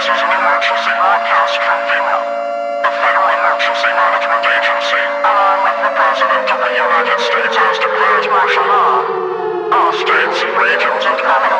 This is an emergency broadcast from FEMA, the Federal Emergency Management Agency. Along with the President of the United States has declared martial law. All states, regions, and commonwealths